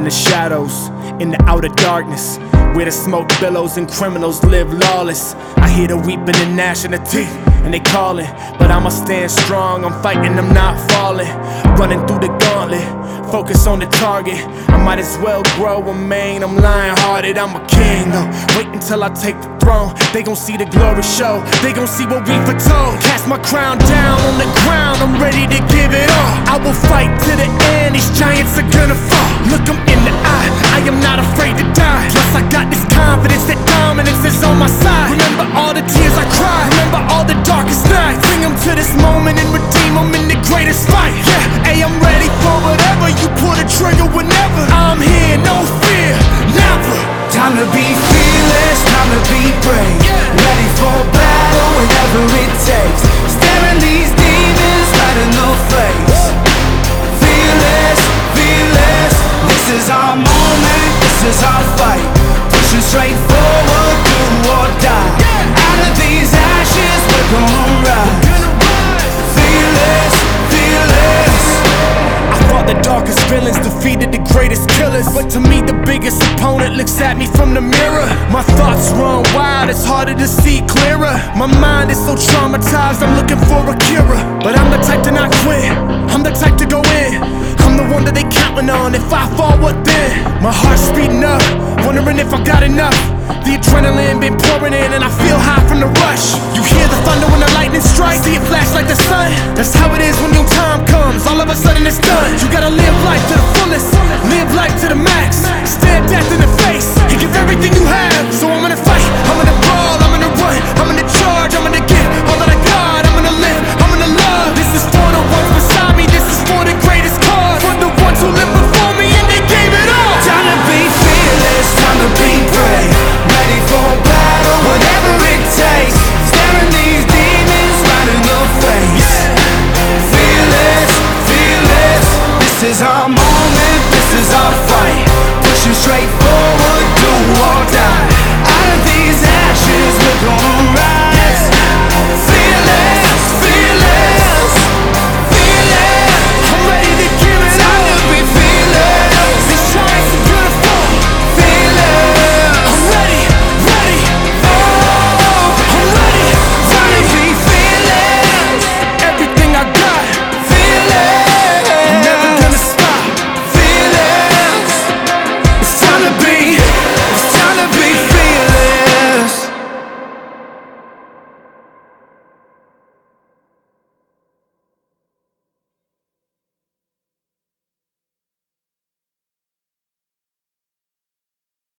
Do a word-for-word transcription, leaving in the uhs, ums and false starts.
in the shadows, in the outer darkness, where the smoke billows and criminals live lawless. I hear the weeping and gnashing of teeth, and they calling, but I'ma stand strong. I'm fighting, I'm not falling. Running through the gauntlet, focus on the target. I might as well grow a mane. I'm lion-hearted, I'm a king though. Wait until I take the throne. They gon' see the glory show, they gon' see what we foretold. Cast my crown down on the ground, I'm ready to give it all. I will fight to the end, these giants are gonna fall. Look 'em in the eye, I am not afraid to die. Plus I got this confidence that dominance is on my side. Remember all the tears I cried, remember all the darkest nights. Bring 'em to this moment and redeem 'em in the greatest fight. Yeah, hey, I'm ready for whatever, you pull the trigger whenever. I'm here, no fear, never. Time to be fearless, time to be brave. Ready for battle whenever it takes. Staring these demons right in the face. Fearless, fearless. This is our moment, this is our fight. Pushing straight forward, do or die. Out of these ashes, we're gonna rise. Fearless, fearless. I fought the darkest villains, defeated the greatest killers, but to me the biggest opponent looks at me from the mirror. My thoughts run wild, it's harder to see clearer. My mind is so traumatized, I'm looking for a cure. But I'm the type to not quit, I'm the type to go in. I'm the one that they counting on, if I fall, what then? My heart's speeding up, wondering if I got enough. The adrenaline been pouring in and I feel high from the rush. You hear the thunder when the lightning strikes, see it flash like the sun. That's how it is when your time comes, all of a sudden it's done. You gotta live life to the fullest, live life to the max. Stare death in the face and give everything you have. So I'm gonna